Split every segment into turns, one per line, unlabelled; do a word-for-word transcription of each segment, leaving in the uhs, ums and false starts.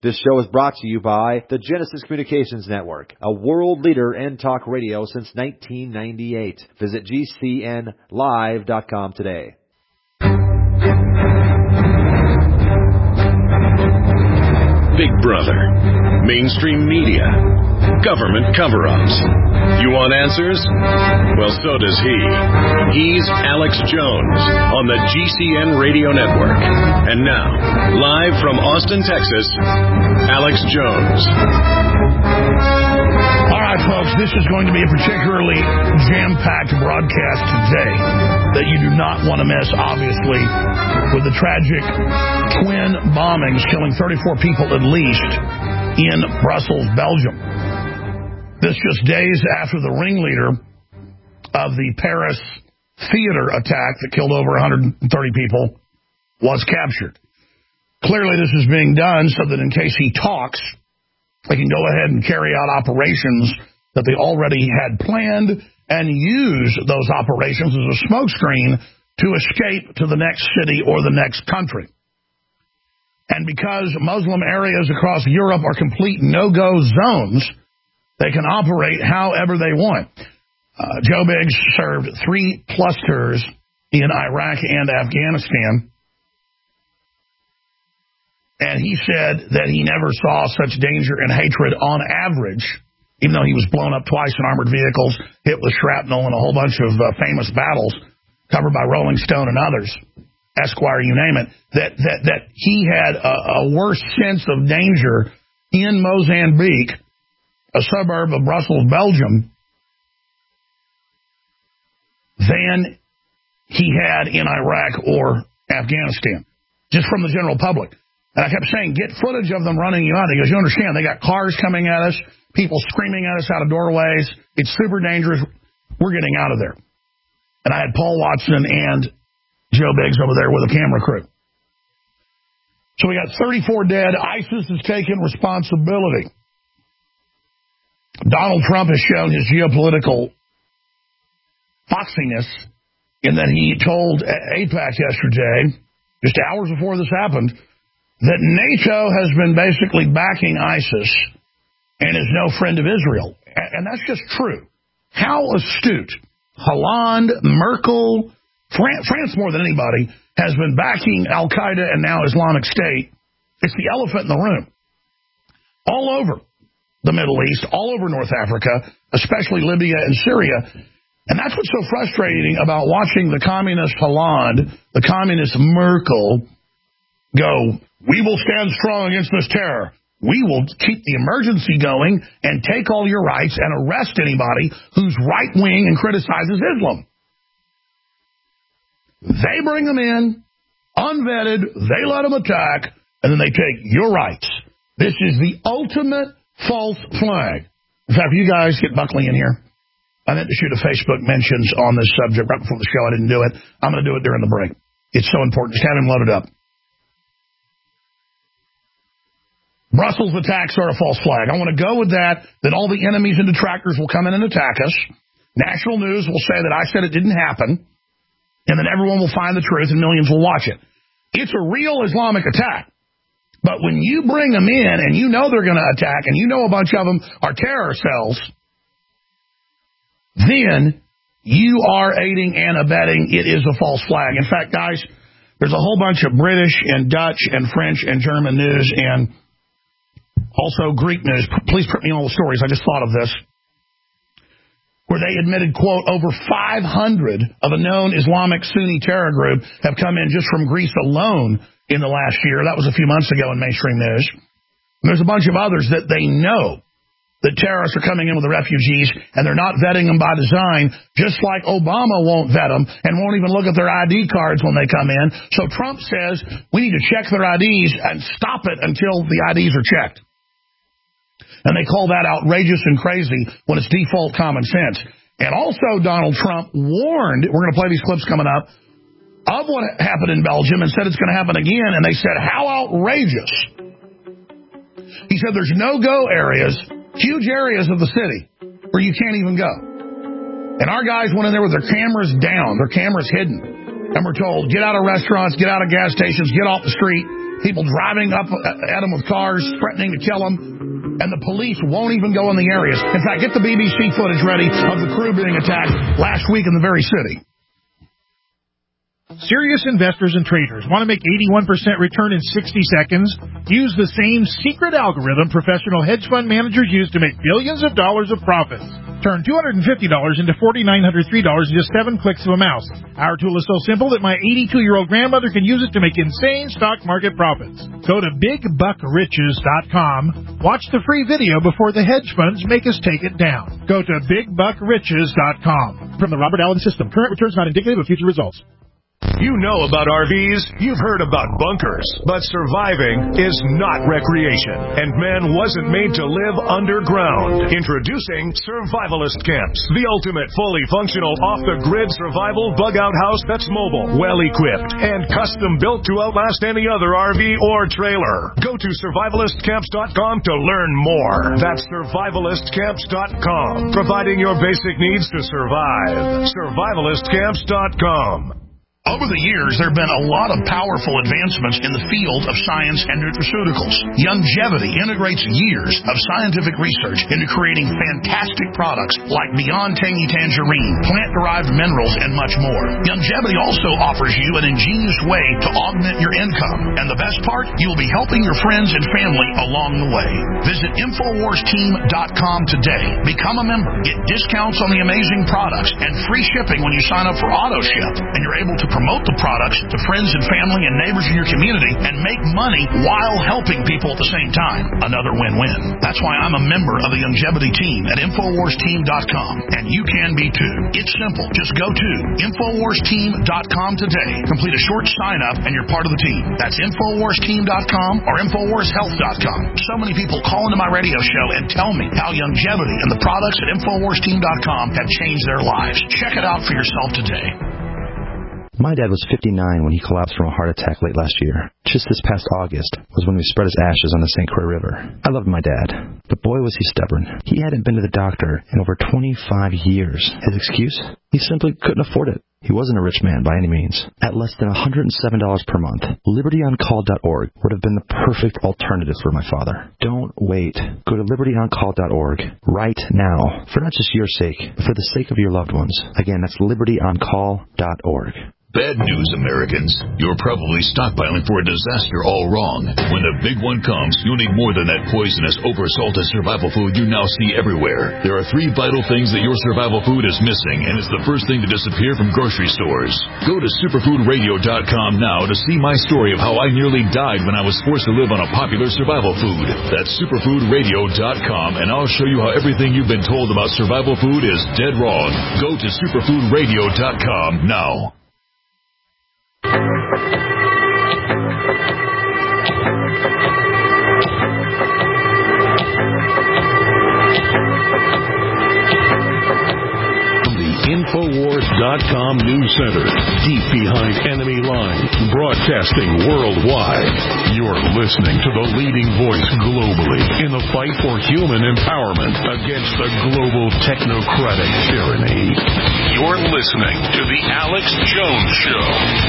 This show is brought to you by the Genesis Communications Network, a world leader in talk radio since nineteen ninety-eight. Visit G C N live dot com today.
Big Brother, mainstream media, government cover-ups. You want answers? Well, so does he. He's Alex Jones on the G C N Radio Network. And now, live from Austin, Texas, Alex Jones.
All right, folks, this is going to be a particularly jam-packed broadcast today that you do not want to miss, obviously, with the tragic twin bombings killing thirty-four people at least in Brussels, Belgium. This just days after the ringleader of the Paris theater attack that killed over one hundred thirty people was captured. Clearly, this is being done so that in case he talks, they can go ahead and carry out operations that they already had planned and use those operations as a smokescreen to escape to the next city or the next country. And because Muslim areas across Europe are complete no-go zones, they can operate however they want. Uh, Joe Biggs served three plus tours in Iraq and Afghanistan, and he said that he never saw such danger and hatred on average, even though he was blown up twice in armored vehicles, hit with shrapnel in a whole bunch of uh, famous battles covered by Rolling Stone and others, Esquire, you name it, that, that, that he had a, a worse sense of danger in Mozambique, a suburb of Brussels, Belgium, than he had in Iraq or Afghanistan, just from the general public. And I kept saying, get footage of them running you out. He goes, you understand, they got cars coming at us, people screaming at us out of doorways. It's super dangerous. We're getting out of there. And I had Paul Watson and Joe Biggs over there with a camera crew. So we got thirty-four dead. ISIS has taken responsibility. Donald Trump has shown his geopolitical foxiness in that he told AIPAC yesterday, just hours before this happened, that NATO has been basically backing ISIS and is no friend of Israel. And that's just true. How astute. Hollande, Merkel, France, France more than anybody, has been backing Al-Qaeda and now Islamic State. It's the elephant in the room. All over the Middle East, all over North Africa, especially Libya and Syria. And that's what's so frustrating about watching the communist Hollande, the communist Merkel, go, we will stand strong against this terror. We will keep the emergency going and take all your rights and arrest anybody who's right-wing and criticizes Islam. They bring them in, unvetted, they let them attack, and then they take your rights. This is the ultimate false flag. In fact, you guys get Buckley in here. I meant to shoot a Facebook mentions on this subject right before the show. I didn't do it. I'm going to do it during the break. It's so important. Just have him loaded up. Brussels attacks are a false flag. I want to go with that, that all the enemies and detractors will come in and attack us. National news will say that I said it didn't happen, and then everyone will find the truth and millions will watch it. It's a real Islamic attack. But when you bring them in and you know they're going to attack and you know a bunch of them are terror cells, then you are aiding and abetting. It is a false flag. In fact, guys, there's a whole bunch of British and Dutch and French and German news and also Greek news. Please print me all the stories. I just thought of this. Where they admitted, quote, over five hundred of a known Islamic Sunni terror group have come in just from Greece alone in the last year. That was a few months ago in mainstream news. And there's a bunch of others that they know that terrorists are coming in with the refugees, and they're not vetting them by design, just like Obama won't vet them and won't even look at their I D cards when they come in. So Trump says we need to check their I Ds and stop it until the I Ds are checked. And they call that outrageous and crazy when it's default common sense. And also Donald Trump warned, we're going to play these clips coming up, of what happened in Belgium and said it's going to happen again. And they said, how outrageous. He said there's no-go areas, huge areas of the city where you can't even go. And our guys went in there with their cameras down, their cameras hidden. And we're told, get out of restaurants, get out of gas stations, get off the street. people driving up at them with cars, threatening to kill them, and the police won't even go in the areas. In fact, get the B B C footage ready of the crew being attacked last week in the very city.
Serious investors and traders want to make eighty-one percent return in sixty seconds? Use the same secret algorithm professional hedge fund managers use to make billions of dollars of profits. Turn two hundred fifty dollars into four thousand nine hundred three dollars in just seven clicks of a mouse. Our tool is so simple that my eighty-two-year-old grandmother can use it to make insane stock market profits. Go to big buck riches dot com. Watch the free video before the hedge funds make us take it down. Go to big buck riches dot com. From the Robert Allen System. Current returns not indicative of future results.
You know about R Vs, you've heard about bunkers, but surviving is not recreation, and man wasn't made to live underground. Introducing Survivalist Camps, the ultimate fully functional off-the-grid survival bug-out house that's mobile, well-equipped, and custom-built to outlast any other R V or trailer. Go to survivalist camps dot com to learn more. That's survivalist camps dot com, providing your basic needs to survive. survivalist camps dot com.
Over the years, there have been a lot of powerful advancements in the field of science and nutraceuticals. Youngevity integrates years of scientific research into creating fantastic products like Beyond Tangy Tangerine, plant-derived minerals, and much more. Youngevity also offers you an ingenious way to augment your income. And the best part, you'll be helping your friends and family along the way. Visit infowars team dot com today. Become a member, get discounts on the amazing products, and free shipping when you sign up for AutoShip. And you're able to promote the products to friends and family and neighbors in your community and make money while helping people at the same time. Another win-win. That's why I'm a member of the Youngevity team at infowars team dot com, and you can be too. It's simple. Just go to infowars team dot com today. Complete a short sign-up and you're part of the team. That's infowars team dot com or infowars health dot com. So many people call into my radio show and tell me how Youngevity and the products at infowars team dot com have changed their lives. Check it out for yourself today.
My dad was fifty-nine when he collapsed from a heart attack late last year. Just this past August was when we spread his ashes on the Saint Croix River. I loved my dad, but boy was he stubborn. He hadn't been to the doctor in over twenty-five years. His excuse? He simply couldn't afford it. He wasn't a rich man by any means. At less than one hundred seven dollars per month, liberty on call dot org would have been the perfect alternative for my father. Don't wait. Go to liberty on call dot org right now, for not just your sake, but for the sake of your loved ones. Again, that's liberty on call dot org.
Bad news, Americans. You're probably stockpiling for a disaster all wrong. When the big one comes, you'll need more than that poisonous, oversalted survival food you now see everywhere. There are three vital things that your survival food is missing, and it's the first thing to disappear from grocery stores. Go to superfood radio dot com now to see my story of how I nearly died when I was forced to live on a popular survival food. That's superfood radio dot com, and I'll show you how everything you've been told about survival food is dead wrong. Go to superfood radio dot com now.
Infowars dot com News Center, deep behind enemy lines, broadcasting worldwide. You're listening to the leading voice globally in the fight for human empowerment against the global technocratic tyranny. You're listening to The Alex Jones Show.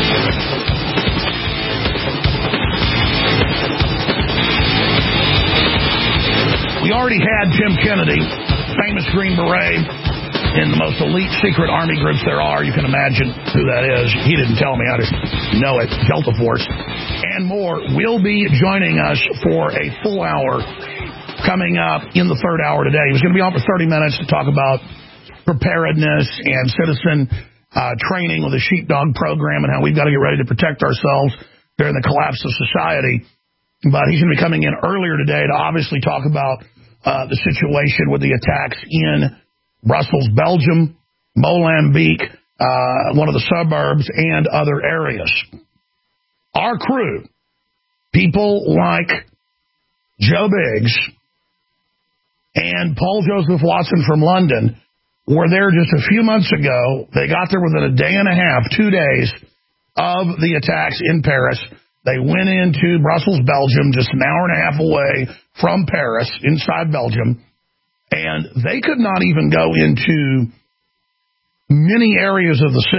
We already had Tim Kennedy, famous Green Beret, in the most elite secret army groups there are. You can imagine who that is. He didn't tell me. I just know it. Delta Force. And more will be joining us for a full hour coming up in the third hour today. He was going to be on for thirty minutes to talk about preparedness and citizen uh, training with the sheepdog program and how we've got to get ready to protect ourselves during the collapse of society. But he's going to be coming in earlier today to obviously talk about uh, the situation with the attacks in Brussels, Belgium, Molenbeek, uh, one of the suburbs, and other areas. Our crew, people like Joe Biggs and Paul Joseph Watson from London, were there just a few months ago. They got there within a day and a half, two days, of the attacks in Paris. They went into Brussels, Belgium, just an hour and a half away from Paris, inside Belgium. And they could not even go into many areas of the city.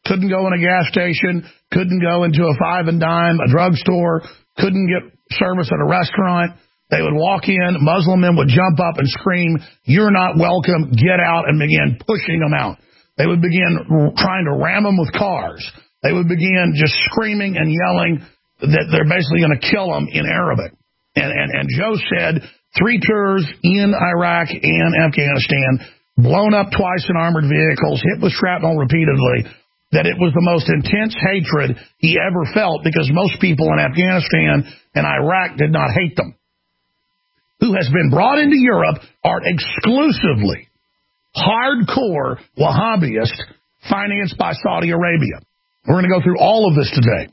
couldn't go in a gas station, couldn't go into a five and dime, a drugstore, couldn't get service at a restaurant. They would walk in, Muslim men would jump up and scream, "You're not welcome, get out," and begin pushing them out. They would begin trying to ram them with cars. They would begin just screaming and yelling that they're basically going to kill them in Arabic. And, and, and Joe said three tours in Iraq and Afghanistan, blown up twice in armored vehicles, hit with shrapnel repeatedly, that it was the most intense hatred he ever felt because most people in Afghanistan and Iraq did not hate them. Who has been brought into Europe are exclusively hardcore Wahhabists financed by Saudi Arabia. We're going to go through all of this today.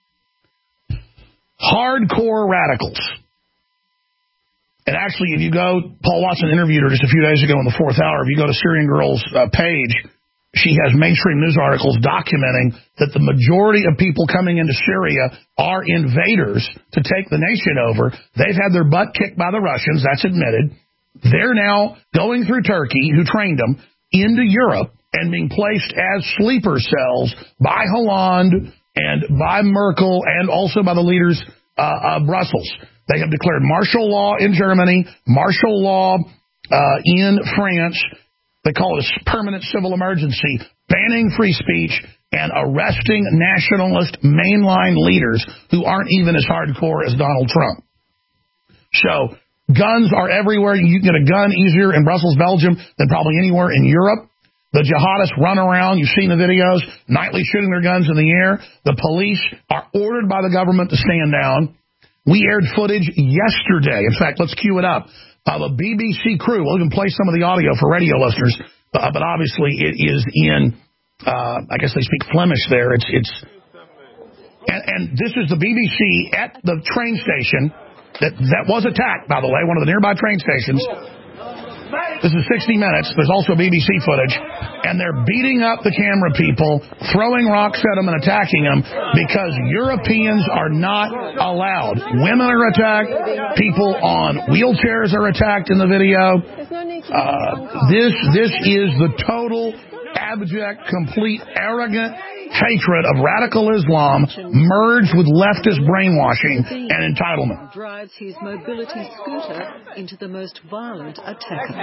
Hardcore radicals. And actually, if you go, Paul Watson interviewed her just a few days ago in the fourth hour. If you go to Syrian Girl's uh, page, she has mainstream news articles documenting that the majority of people coming into Syria are invaders to take the nation over. They've had their butt kicked by the Russians. That's admitted. They're now going through Turkey, who trained them, into Europe and being placed as sleeper cells by Hollande and by Merkel and also by the leaders uh, of Brussels. They have declared martial law in Germany, martial law uh, in France. They call it a permanent civil emergency, banning free speech and arresting nationalist mainline leaders who aren't even as hardcore as Donald Trump. So guns are everywhere. You can get a gun easier in Brussels, Belgium than probably anywhere in Europe. The jihadists run around. You've seen the videos, nightly shooting their guns in the air. The police are ordered by the government to stand down. We aired footage yesterday. In fact, let's cue it up. Of a B B C crew. We'll even play some of the audio for radio listeners, uh, but obviously it is in, uh, I guess they speak Flemish there. It's, it's, and, and this is the B B C at the train station that, that was attacked, by the way, one of the nearby train stations. This is sixty minutes. There's also B B C footage. And they're beating up the camera people, throwing rocks at them and attacking them because Europeans are not allowed. Women are attacked. People on wheelchairs are attacked in the video. Uh, this, this is the total, abject, complete, arrogant hatred of radical Islam merged with leftist brainwashing and entitlement.
Drives his mobility scooter into the most violent attacker.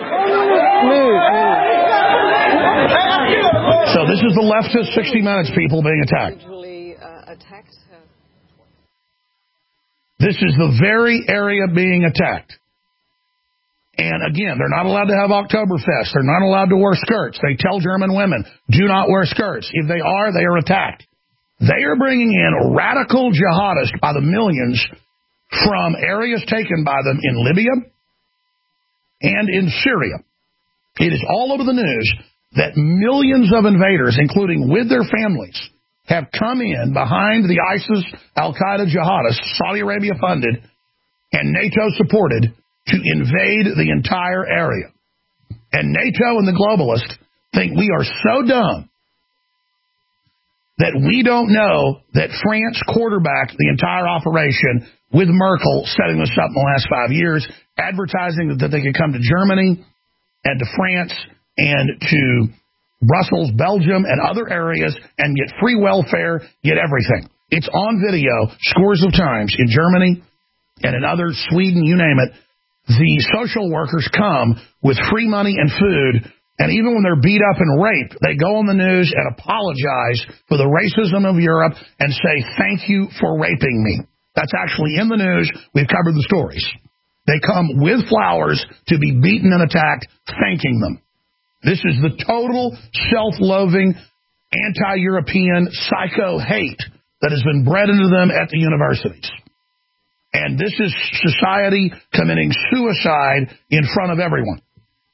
So this is the leftist sixty minutes people being attacked. This is the very area being attacked. And again, they're not allowed to have Oktoberfest. They're not allowed to wear skirts. They tell German women, do not wear skirts. If they are, they are attacked. They are bringing in radical jihadists by the millions from areas taken by them in Libya and in Syria. It is all over the news that millions of invaders, including with their families, have come in behind the ISIS, Al-Qaeda jihadists, Saudi Arabia funded and NATO supported, to invade the entire area. And NATO and the globalists think we are so dumb that we don't know that France quarterbacked the entire operation with Merkel setting this up in the last five years, advertising that they could come to Germany and to France and to Brussels, Belgium, and other areas and get free welfare, get everything. It's on video scores of times in Germany and in other, Sweden, you name it. The social workers come with free money and food, and even when they're beat up and raped, they go on the news and apologize for the racism of Europe and say, thank you for raping me. That's actually in the news. We've covered the stories. They come with flowers to be beaten and attacked, thanking them. This is the total self-loathing, anti-European psycho hate that has been bred into them at the universities. And this is society committing suicide in front of everyone.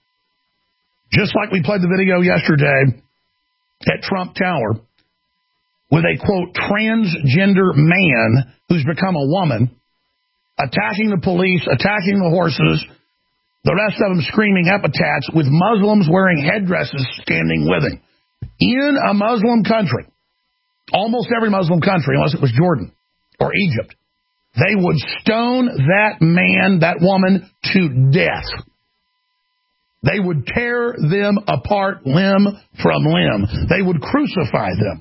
Just like we played the video yesterday at Trump Tower with a, quote, transgender man who's become a woman, attacking the police, attacking the horses, the rest of them screaming epithets with Muslims wearing headdresses standing with him. In a Muslim country, almost every Muslim country, unless it was Jordan or Egypt, they would stone that man, that woman, to death. They would tear them apart limb from limb. They would crucify them.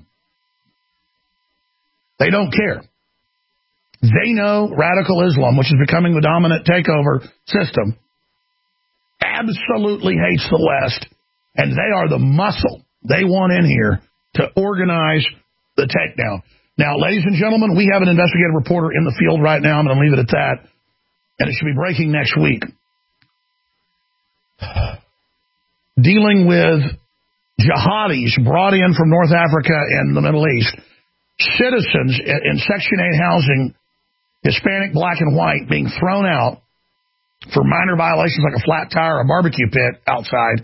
They don't care. They know radical Islam, which is becoming the dominant takeover system, absolutely hates the West, and they are the muscle they want in here to organize the takedown. Now, ladies and gentlemen, we have an investigative reporter in the field right now. I'm going to leave it at that, and it should be breaking next week. Dealing with jihadis brought in from North Africa and the Middle East, citizens in Section eight housing, Hispanic, black, and white, being thrown out for minor violations like a flat tire or a barbecue pit outside,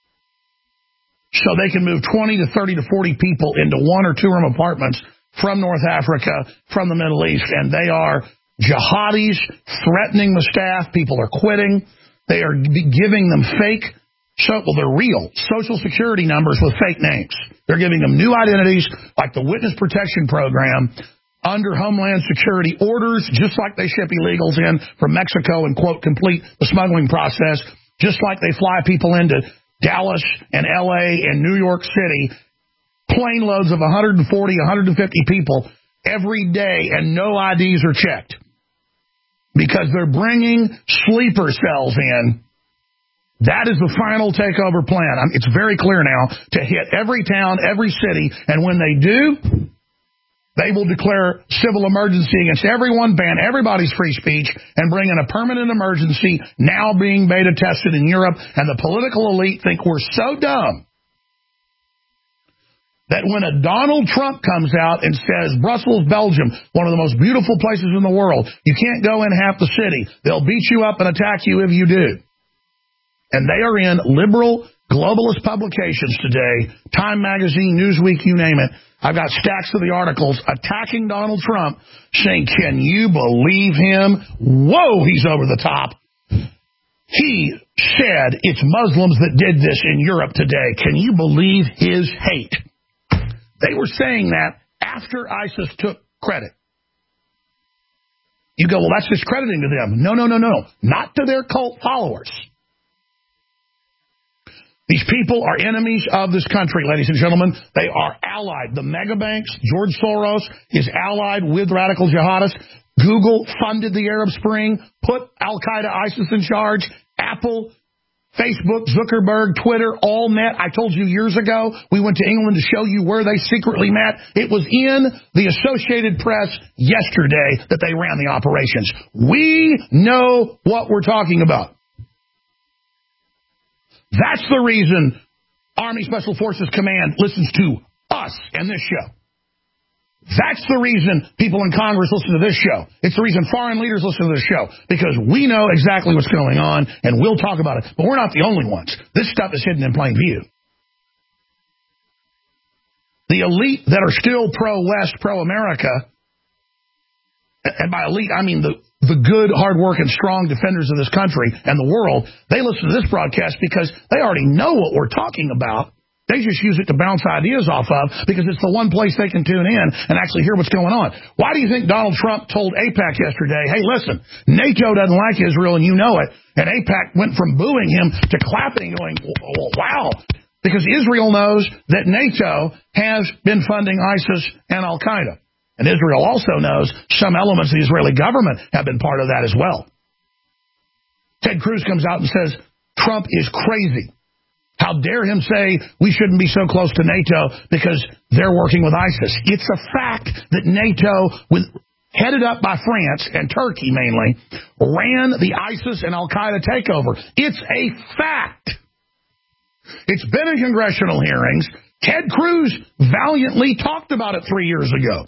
so they can move twenty to thirty to forty people into one or two room apartments from North Africa, from the Middle East, and they are jihadis threatening the staff. People are quitting. They are giving them fake, so, well, they're real Social Security numbers with fake names. They're giving them new identities like the Witness Protection Program under Homeland Security orders, just like they ship illegals in from Mexico and, quote, complete the smuggling process, just like they fly people into Dallas and L A and New York City, plane loads of one hundred forty, one hundred fifty people every day, and no I Ds are checked because they're bringing sleeper cells in. That is the final takeover plan. I mean, it's very clear now to hit every town, every city, and when they do, they will declare civil emergency against everyone, ban everybody's free speech, and bring in a permanent emergency now being beta tested in Europe. And the political elite think we're so dumb that when a Donald Trump comes out and says, Brussels, Belgium, one of the most beautiful places in the world, you can't go in half the city. They'll beat you up and attack you if you do. And they are in liberal globalist publications today, Time Magazine, Newsweek, you name it. I've got stacks of the articles attacking Donald Trump, saying, can you believe him? Whoa, he's over the top. He said it's Muslims that did this in Europe today. Can you believe his hate? They were saying that after ISIS took credit. You go, well, that's discrediting to them. No, no, no, no. Not to their cult followers. These people are enemies of this country, ladies and gentlemen. They are allied. The mega banks, George Soros is allied with radical jihadists. Google funded the Arab Spring, put Al-Qaeda, ISIS in charge. Apple, Facebook, Zuckerberg, Twitter, all met. I told you years ago, we went to England to show you where they secretly met. It was in the Associated Press yesterday that they ran the operations. We know what we're talking about. That's the reason Army Special Forces Command listens to us and this show. That's the reason people in Congress listen to this show. It's the reason foreign leaders listen to this show, because we know exactly what's going on, and we'll talk about it. But we're not the only ones. This stuff is hidden in plain view. The elite that are still pro-West, pro-America, and by elite, I mean the the good, hard-working, strong defenders of this country and the world, they listen to this broadcast because they already know what we're talking about. They just use it to bounce ideas off of because it's the one place they can tune in and actually hear what's going on. Why do you think Donald Trump told AIPAC yesterday, hey, listen, NATO doesn't like Israel and you know it, and AIPAC went from booing him to clapping, going, wow, because Israel knows that NATO has been funding ISIS and Al-Qaeda. And Israel also knows some elements of the Israeli government have been part of that as well. Ted Cruz comes out and says, Trump is crazy. How dare him say we shouldn't be so close to NATO because they're working with ISIS. It's a fact that NATO, with, headed up by France and Turkey mainly, ran the ISIS and Al-Qaeda takeover. It's a fact. It's been in congressional hearings. Ted Cruz valiantly talked about it three years ago.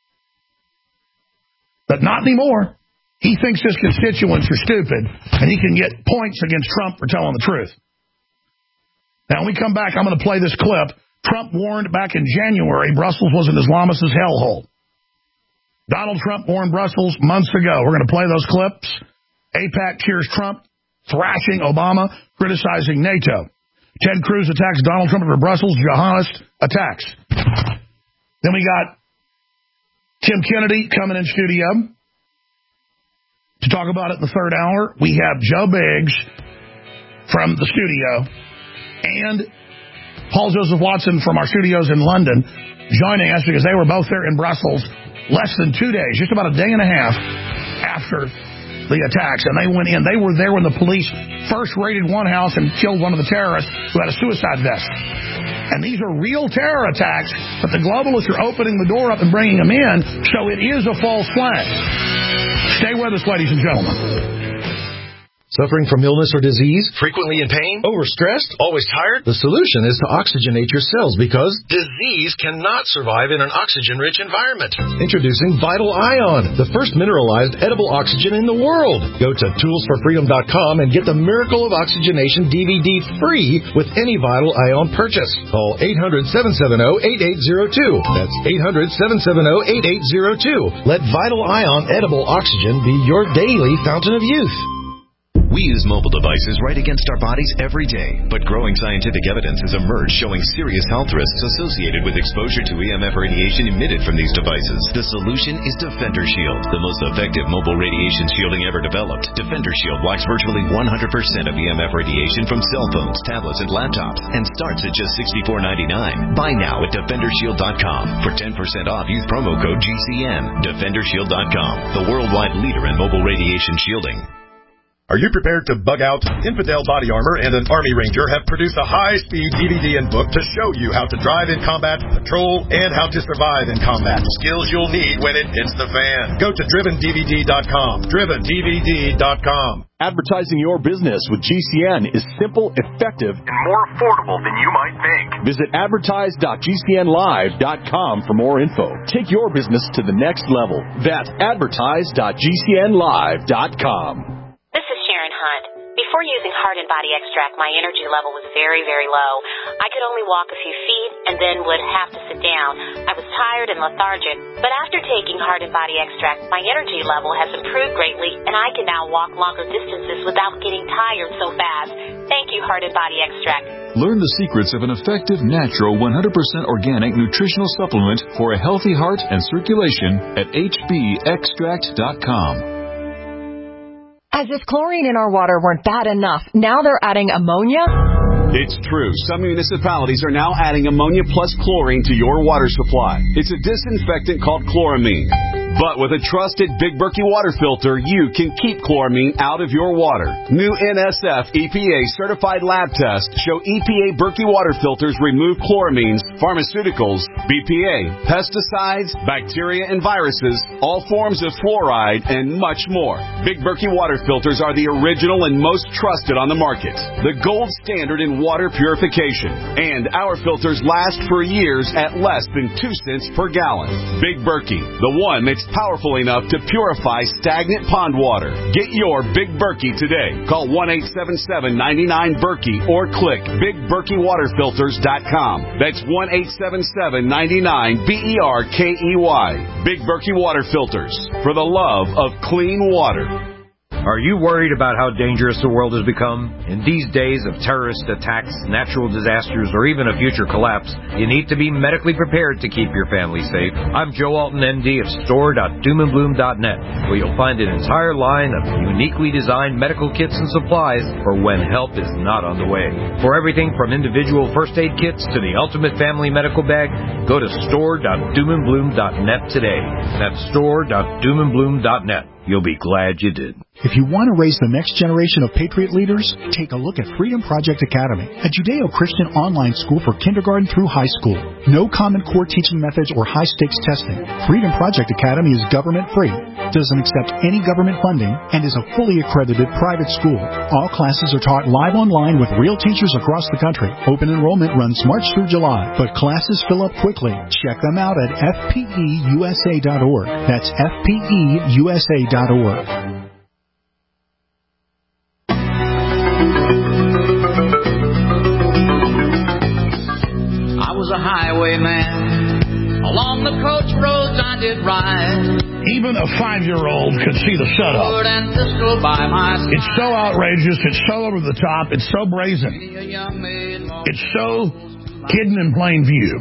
But not anymore. He thinks his constituents are stupid, and he can get points against Trump for telling the truth. Now, when we come back, I'm going to play this clip. Trump warned back in January Brussels was an Islamist's hellhole. Donald Trump warned Brussels months ago. We're going to play those clips. AIPAC cheers Trump, thrashing Obama, criticizing NATO. Ted Cruz attacks Donald Trump for Brussels jihadist attacks. Then we got Tim Kennedy coming in studio to talk about it in the third hour. We have Joe Biggs from the studio, and Paul Joseph Watson from our studios in London joining us because they were both there in Brussels less than two days, just about a day and a half after the attacks. And they went in. They were there when the police first raided one house and killed one of the terrorists who had a suicide vest. And these are real terror attacks, but the globalists are opening the door up and bringing them in, so it is a false flag. Stay with us, ladies and gentlemen.
Suffering from illness or disease?
Frequently in pain?
Overstressed?
Always tired?
The solution is to oxygenate your cells because
disease cannot survive in an oxygen-rich environment.
Introducing Vital Ion, the first mineralized edible oxygen in the world. Go to tools for freedom dot com and get the Miracle of Oxygenation D V D free with any Vital Ion purchase. Call eight hundred, seven seven zero, eight eight zero two. That's eight hundred, seven seven zero, eight eight zero two. Let Vital Ion edible oxygen be your daily fountain of youth.
We use mobile devices right against our bodies every day, but growing scientific evidence has emerged showing serious health risks associated with exposure to E M F radiation emitted from these devices. The solution is Defender Shield, the most effective mobile radiation shielding ever developed. Defender Shield blocks virtually one hundred percent of E M F radiation from cell phones, tablets, and laptops, and starts at just sixty-four ninety-nine. Buy now at defender shield dot com. For ten percent off, use promo code G C N. defender shield dot com, the worldwide leader in mobile radiation shielding.
Are you prepared to bug out? Infidel Body Armor and an Army Ranger have produced a high-speed D V D and book to show you how to drive in combat, patrol, and how to survive in combat. Skills you'll need when it hits the fan. Go to driven D V D dot com. driven D V D dot com.
Advertising your business with G C N is simple, effective, and more affordable than you might think. Visit advertise dot G C N live dot com for more info. Take your business to the next level. That's advertise dot G C N live dot com.
This is Sharon Hunt. Before using Heart and Body Extract, my energy level was very, very low. I could only walk a few feet and then would have to sit down. I was tired and lethargic. But after taking Heart and Body Extract, my energy level has improved greatly, and I can now walk longer distances without getting tired so fast. Thank you, Heart and Body Extract.
Learn the secrets of an effective, natural, one hundred percent organic nutritional supplement for a healthy heart and circulation at H B extract dot com.
As if chlorine in our water weren't bad enough, now they're adding ammonia?
It's true. Some municipalities are now adding ammonia plus chlorine to your water supply. It's a disinfectant called chloramine. But with a trusted Big Berkey water filter, you can keep chloramine out of your water. New N S F E P A certified lab tests show E P A Berkey water filters remove chloramines, pharmaceuticals, B P A, pesticides, bacteria and viruses, all forms of fluoride, and much more. Big Berkey water filters are the original and most trusted on the market. The gold standard in water purification. And our filters last for years at less than two cents per gallon. Big Berkey, the one that's powerful enough to purify stagnant pond water. Get your Big Berkey today. Call one eight seven seven, nine nine, Berkey or click big berkey water filters dot com. That's one eight seven seven, nine nine, B E R K E Y. Big Berkey Water Filters, for the love of clean water.
Are you worried about how dangerous the world has become? In these days of terrorist attacks, natural disasters, or even a future collapse, you need to be medically prepared to keep your family safe. I'm Joe Alton, M D of store dot doom and bloom dot net, where you'll find an entire line of uniquely designed medical kits and supplies for when help is not on the way. For everything from individual first aid kits to the ultimate family medical bag, go to store dot doom and bloom dot net today. That's store dot doom and bloom dot net. You'll be glad you did.
If you want to raise the next generation of Patriot leaders, take a look at Freedom Project Academy, a Judeo-Christian online school for kindergarten through high school. No Common Core teaching methods or high-stakes testing. Freedom Project Academy is government-free, doesn't accept any government funding, and is a fully accredited private school. All classes are taught live online with real teachers across the country. Open enrollment runs March through July, but classes fill up quickly. Check them out at F P E U S A dot org. That's F P E U S A dot org.
I was a highwayman. Along the coach roads I did ride.
Even a five-year-old could see the setup. It's so outrageous. It's so over the top. It's so brazen. It's so hidden in plain view.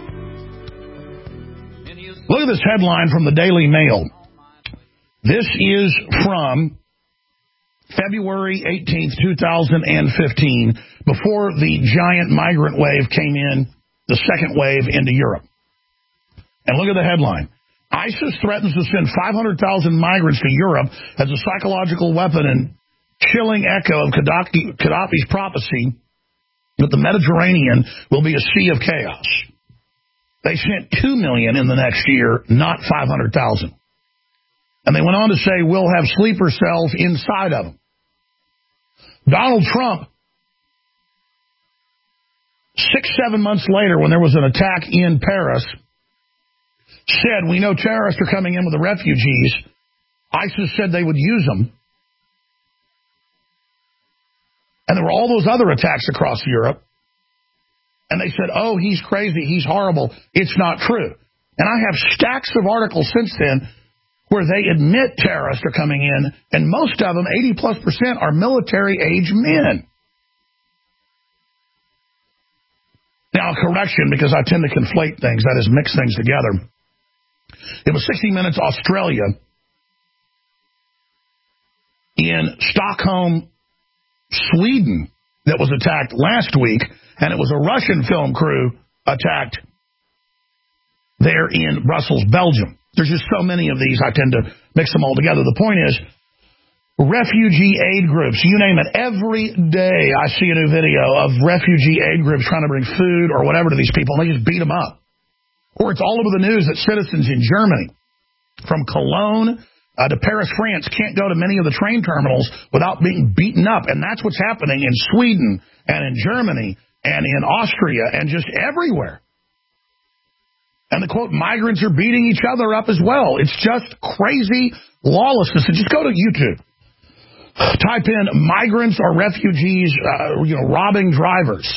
Look at this headline from the Daily Mail. This is from February eighteenth, two thousand fifteen, before the giant migrant wave came in, the second wave into Europe. And look at the headline. ISIS threatens to send five hundred thousand migrants to Europe as a psychological weapon and chilling echo of Gaddafi, Gaddafi's prophecy that the Mediterranean will be a sea of chaos. They sent two million in the next year, not five hundred thousand. And they went on to say, we'll have sleeper cells inside of them. Donald Trump, six, seven months later, when there was an attack in Paris, said, we know terrorists are coming in with the refugees. ISIS said they would use them. And there were all those other attacks across Europe. And they said, oh, he's crazy, he's horrible. It's not true. And I have stacks of articles since then where they admit terrorists are coming in, and most of them, eighty plus percent, are military-age men. Now, correction, because I tend to conflate things, that is, mix things together. It was sixty minutes Australia in Stockholm, Sweden, that was attacked last week, and it was a Russian film crew attacked there in Brussels, Belgium. There's just so many of these, I tend to mix them all together. The point is, refugee aid groups, you name it, every day I see a new video of refugee aid groups trying to bring food or whatever to these people, and they just beat them up. Or it's all over the news that citizens in Germany, from Cologne uh, to Paris, France, can't go to many of the train terminals without being beaten up. And that's what's happening in Sweden and in Germany and in Austria and just everywhere. And the, quote, migrants are beating each other up as well. It's just crazy lawlessness. And just go to YouTube. Type in migrants or refugees, uh, you know, robbing drivers.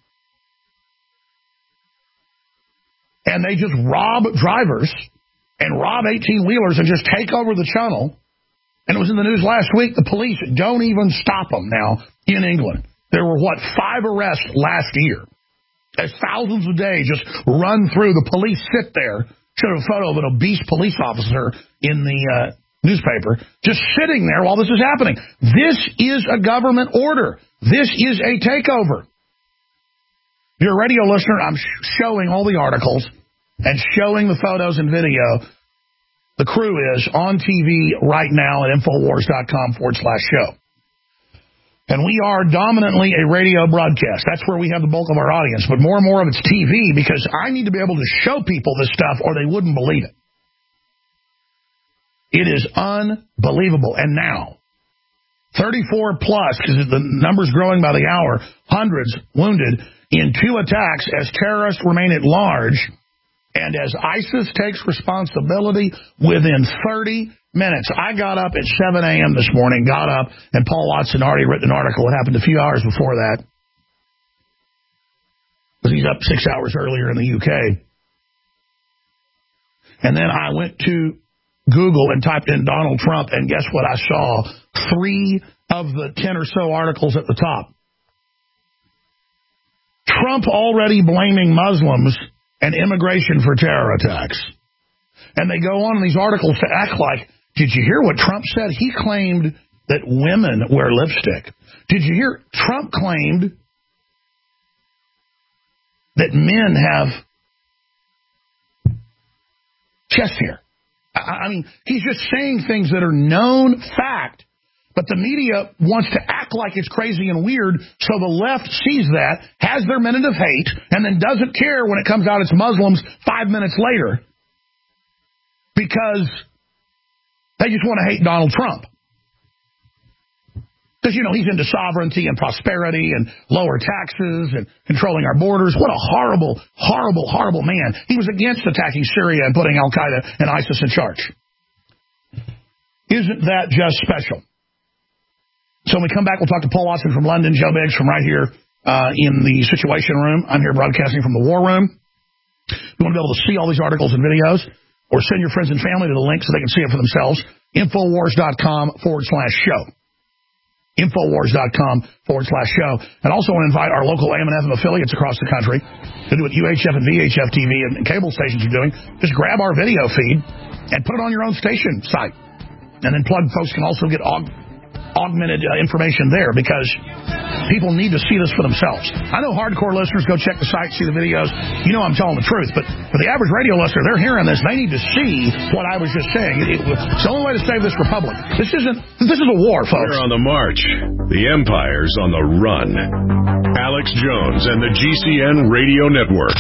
And they just rob drivers and rob eighteen-wheelers and just take over the channel. And it was in the news last week. The police don't even stop them now in England. There were, what, five arrests last year. As thousands a day just run through, the police sit there. Showed a photo of an obese police officer in the uh, newspaper just sitting there while this is happening. This is a government order. This is a takeover. If you're a radio listener, I'm sh- showing all the articles and showing the photos and video. The crew is on T V right now at Infowars.com forward slash show. And we are dominantly a radio broadcast. That's where we have the bulk of our audience. But more and more of it's T V because I need to be able to show people this stuff or they wouldn't believe it. It is unbelievable. And now, thirty-four plus, because the number's growing by the hour, hundreds wounded in two attacks as terrorists remain at large. And as ISIS takes responsibility within thirty minutes. I got up at seven a.m. this morning, got up, and Paul Watson already written an article. It happened a few hours before that. Because he's up six hours earlier in the U K. And then I went to Google and typed in Donald Trump, and guess what I saw? Three of the ten or so articles at the top. Trump already blaming Muslims and immigration for terror attacks. And they go on in these articles to act like, did you hear what Trump said? He claimed that women wear lipstick. Did you hear? Trump claimed that men have chest hair. I mean, he's just saying things that are known fact, but the media wants to act like it's crazy and weird, so the left sees that, has their minute of hate, and then doesn't care when it comes out it's Muslims five minutes later because they just want to hate Donald Trump. Because, you know, he's into sovereignty and prosperity and lower taxes and controlling our borders. What a horrible, horrible, horrible man. He was against attacking Syria and putting Al-Qaeda and ISIS in charge. Isn't that just special? So when we come back, we'll talk to Paul Watson from London, Joe Biggs from right here uh, in the Situation Room. I'm here broadcasting from the War Room. If you want to be able to see all these articles and videos, or send your friends and family to the link so they can see it for themselves, Infowars.com forward slash show. Infowars.com forward slash show. And also want to invite our local A M and F M affiliates across the country to do what U H F and V H F T V and cable stations are doing. Just grab our video feed and put it on your own station site. And then plug folks can also get aug- augmented uh, information there because people need to see this for themselves. I know hardcore listeners go check the site, see the videos. You know I'm telling the truth. But for the average radio listener, they're hearing this. They need to see what I was just saying. It, it, it's the only way to save this republic. This isn't. This is a war, folks.
We're on the march. The empire's on the run. Alex Jones and the G C N Radio Network.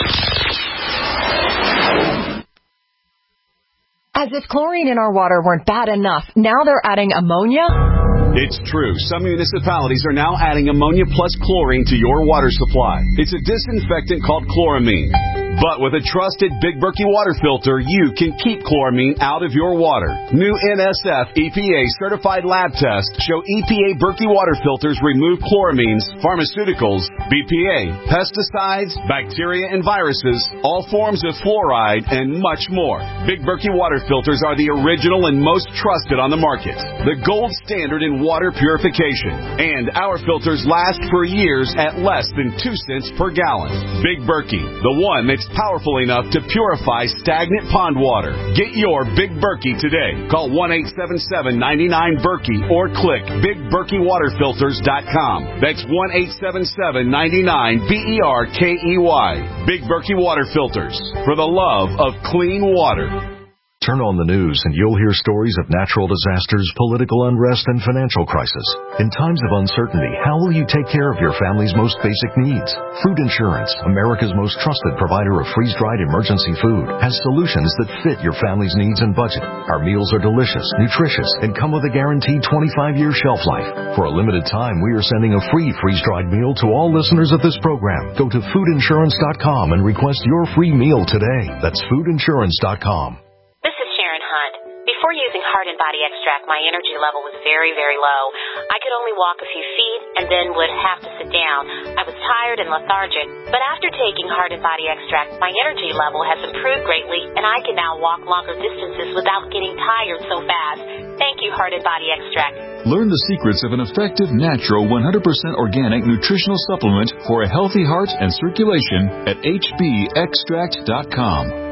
As if chlorine in our water weren't bad enough, now they're adding ammonia?
It's true. Some municipalities are now adding ammonia plus chlorine to your water supply. It's a disinfectant called chloramine. But with a trusted Big Berkey water filter, you can keep chloramine out of your water. New N S F E P A certified lab tests show E P A Berkey water filters remove chloramines, pharmaceuticals, B P A, pesticides, bacteria and viruses, all forms of fluoride, and much more. Big Berkey water filters are the original and most trusted on the market. The gold standard in water purification. And our filters last for years at less than two cents per gallon. Big Berkey, the one that's powerful enough to purify stagnant pond water. Get your Big Berkey today. Call one eight seven seven, nine nine, Berkey or click big berkey water filters dot com. That's one eight seven seven, nine nine, B E R K E Y. Big Berkey Water Filters. For the love of clean water.
Turn on the news and you'll hear stories of natural disasters, political unrest, and financial crisis. In times of uncertainty, how will you take care of your family's most basic needs? Fruit Insurance, America's most trusted provider of freeze-dried emergency food, has solutions that fit your family's needs and budget. Our meals are delicious, nutritious, and come with a guaranteed twenty-five year shelf life. For a limited time, we are sending a free freeze-dried meal to all listeners of this program. Go to food insurance dot com and request your free meal today. That's food insurance dot com.
Before using Heart and Body Extract, my energy level was very, very low. I could only walk a few feet and then would have to sit down. I was tired and lethargic. But after taking Heart and Body Extract, my energy level has improved greatly, and I can now walk longer distances without getting tired so fast. Thank you, Heart and Body Extract.
Learn the secrets of an effective, natural, one hundred percent organic nutritional supplement for a healthy heart and circulation at H B extract dot com.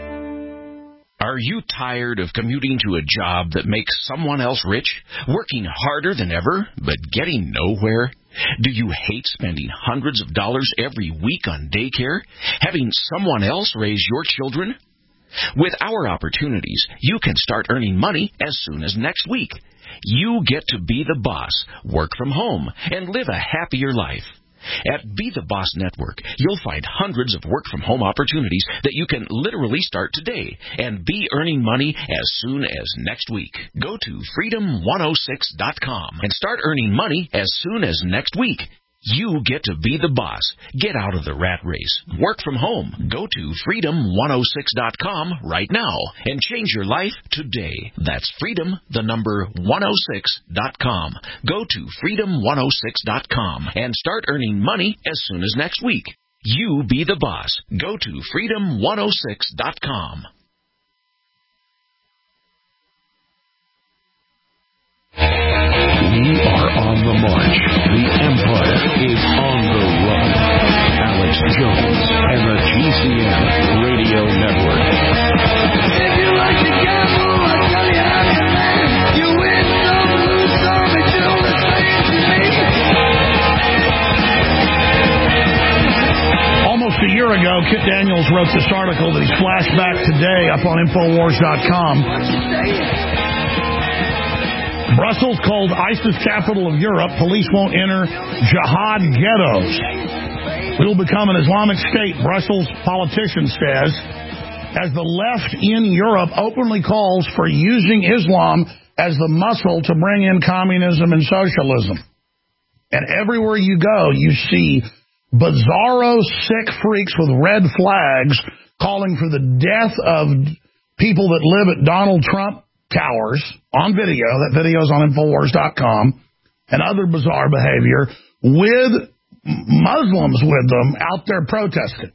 Are you tired of commuting to a job that makes someone else rich, working harder than ever, but getting nowhere? Do you hate spending hundreds of dollars every week on daycare, having someone else raise your children? With our opportunities, you can start earning money as soon as next week. You get to be the boss, work from home, and live a happier life. At Be the Boss Network, you'll find hundreds of work-from-home opportunities that you can literally start today and be earning money as soon as next week. Go to freedom one oh six dot com and start earning money as soon as next week. You get to be the boss. Get out of the rat race. Work from home. Go to freedom one oh six dot com right now and change your life today. That's freedom, the number one oh six dot com. Go to freedom one oh six dot com and start earning money as soon as next week. You be the boss. Go to freedom one oh six dot com.
We are on the march. The Empire is on the run. Alex Jones and the G C N Radio Network. If you like to gamble, I'll tell you how you land. You win some, lose some, it's all the same to me.
Almost a year ago, Kit Daniels wrote this article that he's flashed back today up on Infowars dot com. Brussels called ISIS capital of Europe. Police won't enter jihad ghettos. We will become an Islamic state, Brussels politician says, as the left in Europe openly calls for using Islam as the muscle to bring in communism and socialism. And everywhere you go, you see bizarro sick freaks with red flags calling for the death of people that live at Donald Trump towers on video. That video's on Infowars dot com, and other bizarre behavior with Muslims with them out there protesting.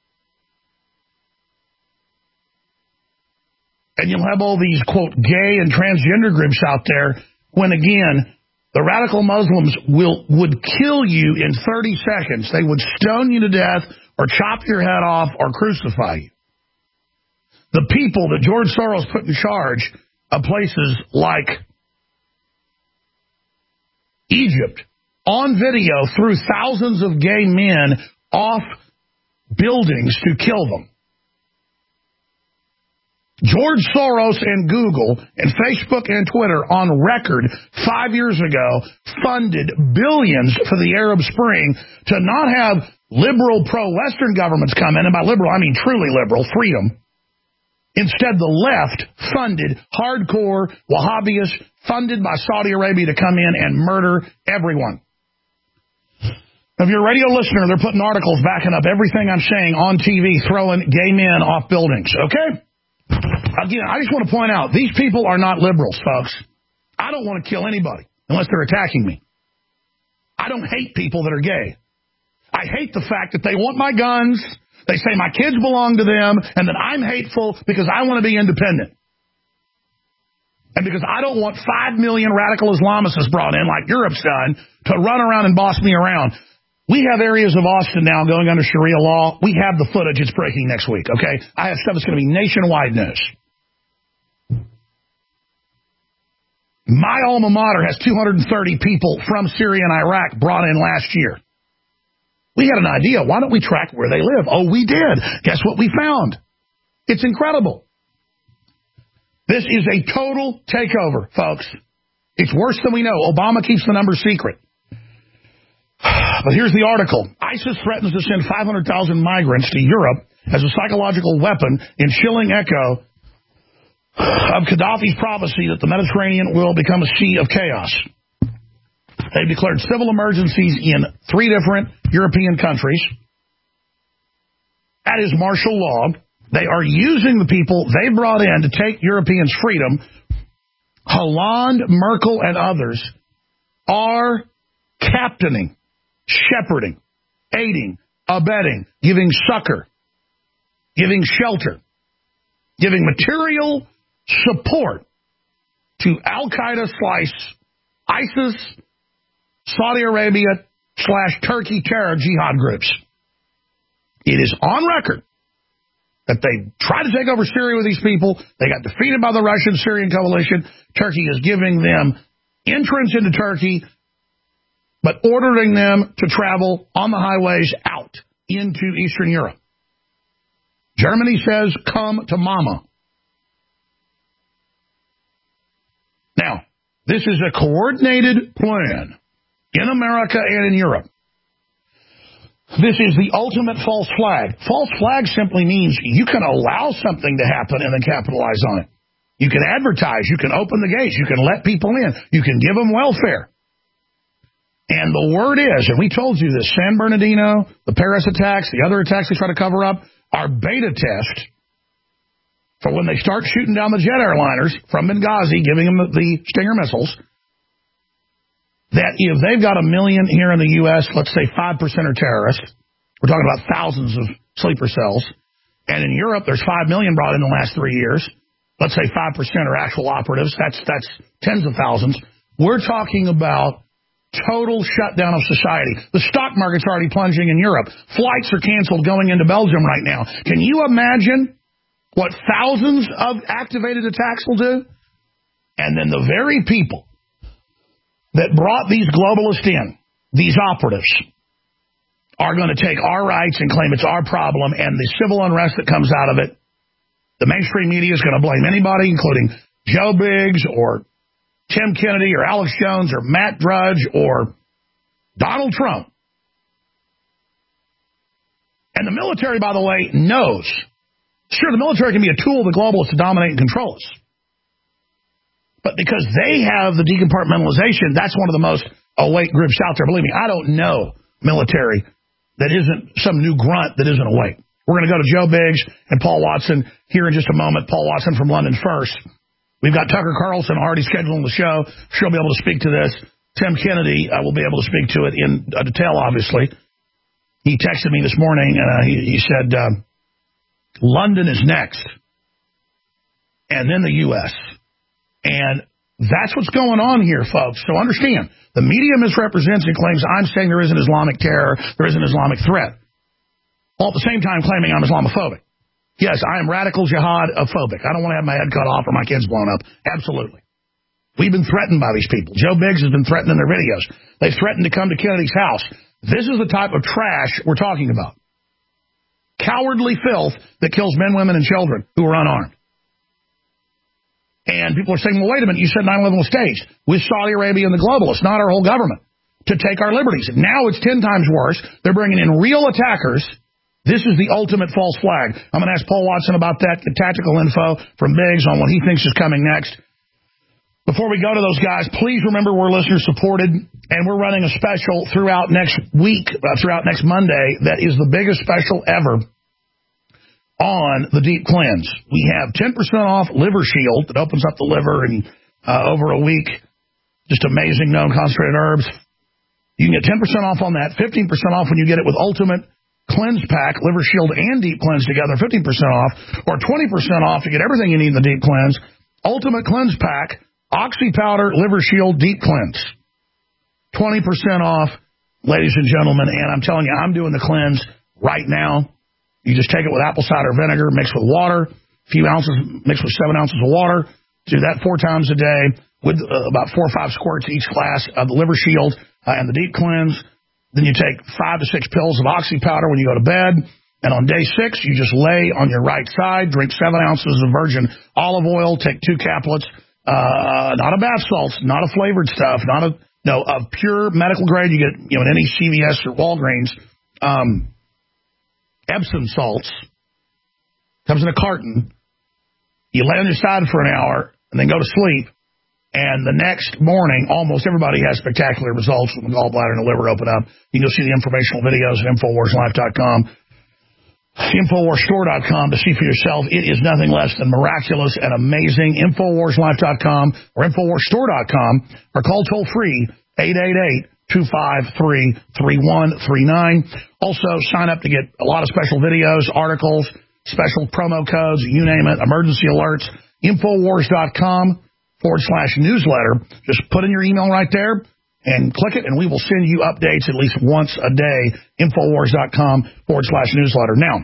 And you'll have all these, quote, gay and transgender groups out there when, again, the radical Muslims will would kill you in thirty seconds. They would stone you to death or chop your head off or crucify you. The people that George Soros put in charge of places like Egypt, on video, threw thousands of gay men off buildings to kill them. George Soros and Google and Facebook and Twitter on record five years ago funded billions for the Arab Spring to not have liberal pro-Western governments come in, and by liberal I mean truly liberal, freedom. Instead, the left funded hardcore Wahhabists funded by Saudi Arabia to come in and murder everyone. If you're a radio listener, they're putting articles backing up everything I'm saying on T V, throwing gay men off buildings, okay? Again, I just want to point out, these people are not liberals, folks. I don't want to kill anybody unless they're attacking me. I don't hate people that are gay. I hate the fact that they want my guns, they say my kids belong to them, and that I'm hateful because I want to be independent. And because I don't want five million radical Islamists brought in, like Europe's done, to run around and boss me around. We have areas of Austin now going under Sharia law. We have the footage. It's breaking next week, okay? I have stuff that's going to be nationwide news. My alma mater has two hundred thirty people from Syria and Iraq brought in last year. We had an idea. Why don't we track where they live? Oh, we did. Guess what we found? It's incredible. This is a total takeover, folks. It's worse than we know. Obama keeps the numbers secret. But here's the article. ISIS threatens to send five hundred thousand migrants to Europe as a psychological weapon in chilling echo of Gaddafi's prophecy that the Mediterranean will become a sea of chaos. They've declared civil emergencies in three different European countries. That is martial law. They are using the people they brought in to take Europeans' freedom. Hollande, Merkel, and others are captaining, shepherding, aiding, abetting, giving succor, giving shelter, giving material support to Al-Qaeda slice ISIS, Saudi Arabia slash Turkey terror jihad groups. It is on record that they tried to take over Syria with these people. They got defeated by the Russian-Syrian coalition. Turkey is giving them entrance into Turkey, but ordering them to travel on the highways out into Eastern Europe. Germany says, come to mama. Now, this is a coordinated plan in America and in Europe. This is the ultimate false flag. False flag simply means you can allow something to happen and then capitalize on it. You can advertise. You can open the gates. You can let people in. You can give them welfare. And the word is, and we told you this, San Bernardino, the Paris attacks, the other attacks they try to cover up, are beta tests for when they start shooting down the jet airliners from Benghazi, giving them the Stinger missiles, that if they've got a million here in the U S, let's say five percent are terrorists. We're talking about thousands of sleeper cells. And in Europe, there's five million brought in the last three years. Let's say five percent are actual operatives. That's, that's tens of thousands. We're talking about total shutdown of society. The stock market's already plunging in Europe. Flights are canceled going into Belgium right now. Can you imagine what thousands of activated attacks will do? And then the very people that brought these globalists in, these operatives, are going to take our rights and claim it's our problem, and the civil unrest that comes out of it, the mainstream media is going to blame anybody, including Joe Biggs or Tim Kennedy or Alex Jones or Matt Drudge or Donald Trump. And the military, by the way, knows. Sure, the military can be a tool of the globalists to dominate and control us. But because they have the decompartmentalization, that's one of the most awake groups out there. Believe me, I don't know military that isn't some new grunt that isn't awake. We're going to go to Joe Biggs and Paul Watson here in just a moment. Paul Watson from London First. We've got Tucker Carlson already scheduled on the show. She'll be able to speak to this. Tim Kennedy uh, will be able to speak to it in uh, detail, obviously. He texted me this morning, and uh, he, he said, uh, London is next, and then the U S And that's what's going on here, folks. So understand, the media misrepresents and claims I'm saying there is an Islamic terror, there is an Islamic threat, all at the same time claiming I'm Islamophobic. Yes, I am radical jihad-ophobic. I don't want to have my head cut off or my kids blown up. Absolutely. We've been threatened by these people. Joe Biggs has been threatened in their videos. They've threatened to come to Kennedy's house. This is the type of trash we're talking about. Cowardly filth that kills men, women, and children who are unarmed. And people are saying, well, wait a minute, you said nine eleven was staged with Saudi Arabia and the globalists, not our whole government, to take our liberties. Now it's ten times worse. They're bringing in real attackers. This is the ultimate false flag. I'm going to ask Paul Watson about that, the tactical info from Biggs on what he thinks is coming next. Before we go to those guys, please remember we're listener-supported, and we're running a special throughout next week, uh, throughout next Monday, that is the biggest special ever on the Deep Cleanse. We have ten percent off Liver Shield that opens up the liver in uh, over a week. Just amazing known concentrated herbs. You can get ten percent off on that, fifteen percent off when you get it with Ultimate Cleanse Pack, Liver Shield, and Deep Cleanse together, fifteen percent off, or twenty percent off to get everything you need in the Deep Cleanse. Ultimate Cleanse Pack, Oxy Powder, Liver Shield, Deep Cleanse. twenty percent off, ladies and gentlemen, and I'm telling you, I'm doing the cleanse right now. You just take it with apple cider vinegar, mix with water, a few ounces, mix with seven ounces of water. Do that four times a day with uh, about four or five squirts each glass of the Liver Shield uh, and the Deep Cleanse. Then you take five to six pills of Oxy Powder when you go to bed. And on day six, you just lay on your right side, drink seven ounces of virgin olive oil, take two caplets, uh, not a bath salts, not a flavored stuff, not a, no, of pure medical grade. You get, you know, in any C V S or Walgreens, um, Epsom salts, comes in a carton. You lay on your side for an hour and then go to sleep. And the next morning, almost everybody has spectacular results when the gallbladder and the liver open up. You can go see the informational videos at Infowars Life dot com, Infowars Store dot com to see for yourself. It is nothing less than miraculous and amazing. Infowars Life dot com or Infowars Store dot com, or call toll free eight eight eight, two five three, three one three nine. Also, sign up to get a lot of special videos, articles, special promo codes, you name it, emergency alerts. Infowars dot com forward slash newsletter. Just put in your email right there and click it, and we will send you updates at least once a day. Infowars dot com forward slash newsletter. Now,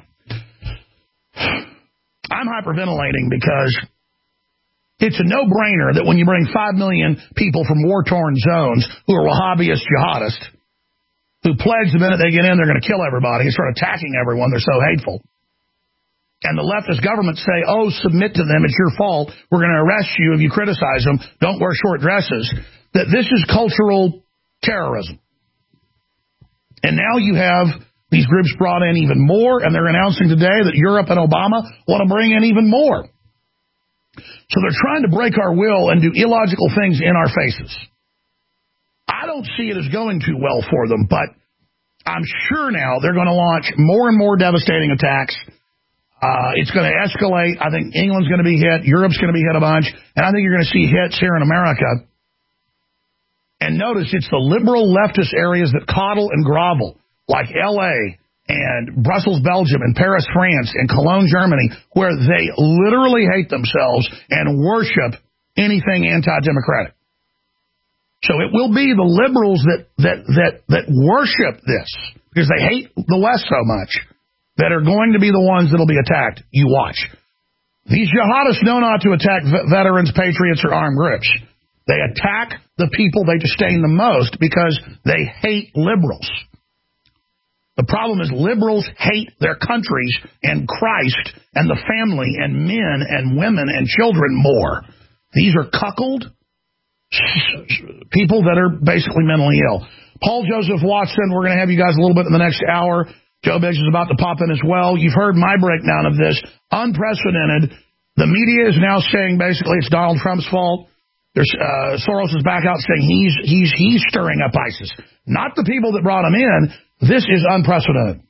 I'm hyperventilating because it's a no-brainer that when you bring five million people from war-torn zones who are Wahhabist jihadists, who pledge the minute they get in, they're going to kill everybody and start attacking everyone, they're so hateful. And the leftist governments say, oh, submit to them, it's your fault, we're going to arrest you if you criticize them, don't wear short dresses, that this is cultural terrorism. And now you have these groups brought in even more, and they're announcing today that Europe and Obama want to bring in even more. So they're trying to break our will and do illogical things in our faces. I don't see it as going too well for them, but I'm sure now they're going to launch more and more devastating attacks. Uh, it's going to escalate. I think England's going to be hit. Europe's going to be hit a bunch. And I think you're going to see hits here in America. And notice it's the liberal leftist areas that coddle and grovel, like L A and Brussels, Belgium, and Paris, France, and Cologne, Germany, where they literally hate themselves and worship anything anti-democratic. So it will be the liberals that that that that worship this, because they hate the West so much, that are going to be the ones that will be attacked. You watch. These jihadists know not to attack veterans, patriots, or armed groups. They attack the people they disdain the most because they hate liberals. The problem is liberals hate their countries and Christ and the family and men and women and children more. These are cuckold people that are basically mentally ill. Paul Joseph Watson, we're going to have you guys a little bit in the next hour. Joe Biggs is about to pop in as well. You've heard my breakdown of this. Unprecedented. The media is now saying basically it's Donald Trump's fault. There's uh, Soros is back out saying he's he's he's stirring up ISIS. Not the people that brought him in. This is unprecedented.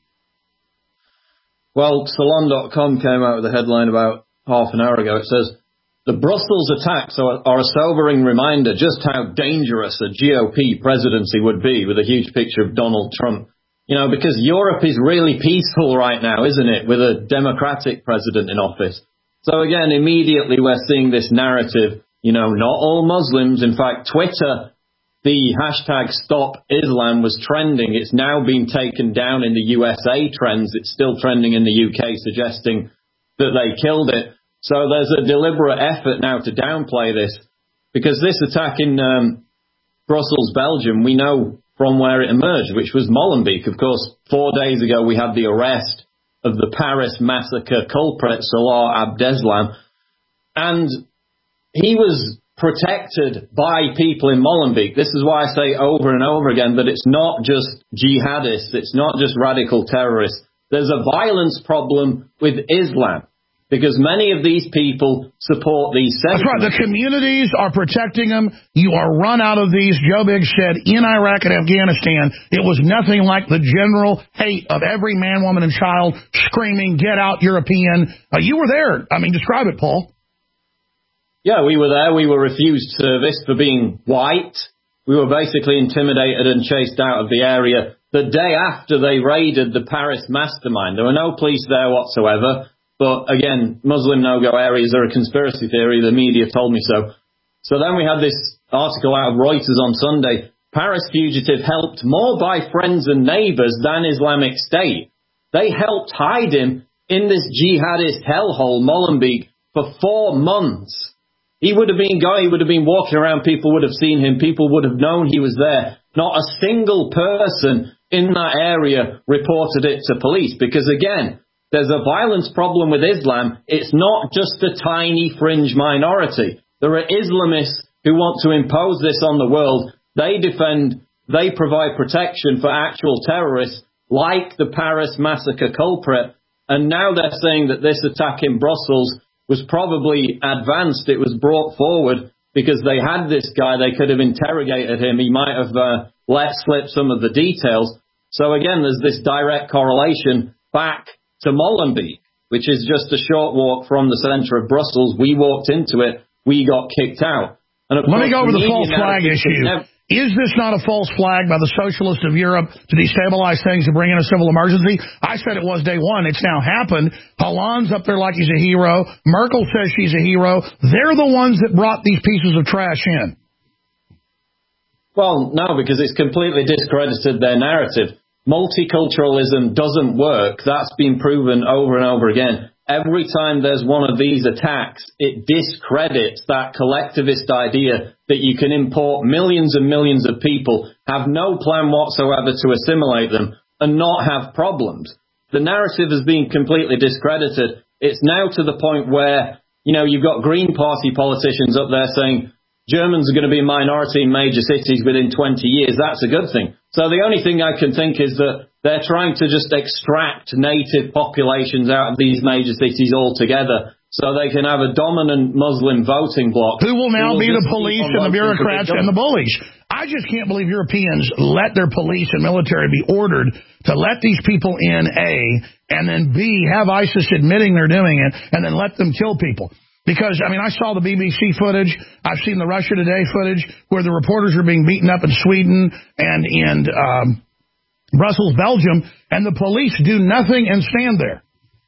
Well, Salon dot com came out with a headline about half an hour ago. It says, the Brussels attacks are, are a sobering reminder just how dangerous a G O P presidency would be, with a huge picture of Donald Trump. You know, because Europe is really peaceful right now, isn't it, with a democratic president in office. So again, immediately we're seeing this narrative, you know, not all Muslims. In fact, Twitter, the hashtag Stop Islam was trending. It's now been taken down in the U S A trends. It's still trending in the U K, suggesting that they killed it. So there's a deliberate effort now to downplay this. because this attack in um, Brussels, Belgium, we know from where it emerged, which was Molenbeek. Of course, four days ago we had the arrest of the Paris massacre culprit, Salah Abdeslam, and he was protected by people in Molenbeek. This is why I say over and over again that it's not just jihadists, it's not just radical terrorists. There's a violence problem with Islam, because many of these people support these sentiments.
That's right. The communities are protecting them. You are run out of these. Joe Biggs said in Iraq and Afghanistan, it was nothing like the general hate of every man, woman, and child screaming, "Get out, European." Uh, you were there. I mean, describe it, Paul.
Yeah, we were there. We were refused service for being white. We were basically intimidated and chased out of the area the day after they raided the Paris mastermind. There were no police there whatsoever. But again, Muslim no-go areas are a conspiracy theory. The media told me so. So then we had this article out of Reuters on Sunday. Paris fugitive helped more by friends and neighbors than Islamic State. They helped hide him in this jihadist hellhole, Molenbeek, for four months. He would have been going, he would have been walking around, people would have seen him, people would have known he was there. Not a single person in that area reported it to police, because again, there's a violence problem with Islam. It's not just a tiny fringe minority. There are Islamists who want to impose this on the world. They defend, they provide protection for actual terrorists like the Paris massacre culprit. And now they're saying that this attack in Brussels was probably advanced. It was brought forward because they had this guy. They could have interrogated him. He might have uh, let slip some of the details. So again, there's this direct correlation back to Molenbeek, which is just a short walk from the centre of Brussels. We walked into it. We got kicked out. And of
Let
course,
me go over the false flag
narrative
issue.
never-
Is this not a false flag by the socialists of Europe to destabilize things and bring in a civil emergency? I said it was day one. It's now happened. Hollande's up there like he's a hero. Merkel says she's a hero. They're the ones that brought these pieces of trash in.
Well, no, because it's completely discredited their narrative. Multiculturalism doesn't work. That's been proven over and over again. Every time there's one of these attacks, it discredits that collectivist idea that you can import millions and millions of people, have no plan whatsoever to assimilate them, and not have problems. The narrative has been completely discredited. It's now to the point where, you know, you've got Green Party politicians up there saying Germans are going to be a minority in major cities within twenty years. That's a good thing. So the only thing I can think is that they're trying to just extract native populations out of these major cities altogether so they can have a dominant Muslim voting bloc.
Who will now
who will
be the
just
police
keep on
and the
voting for
bureaucrats
big
and the bullies. I just can't believe Europeans let their police and military be ordered to let these people in, A, and then B, have ISIS admitting they're doing it, and then let them kill people. Because, I mean, I saw the B B C footage. I've seen the Russia Today footage where the reporters are being beaten up in Sweden and in um, Brussels, Belgium, and the police do nothing and stand there.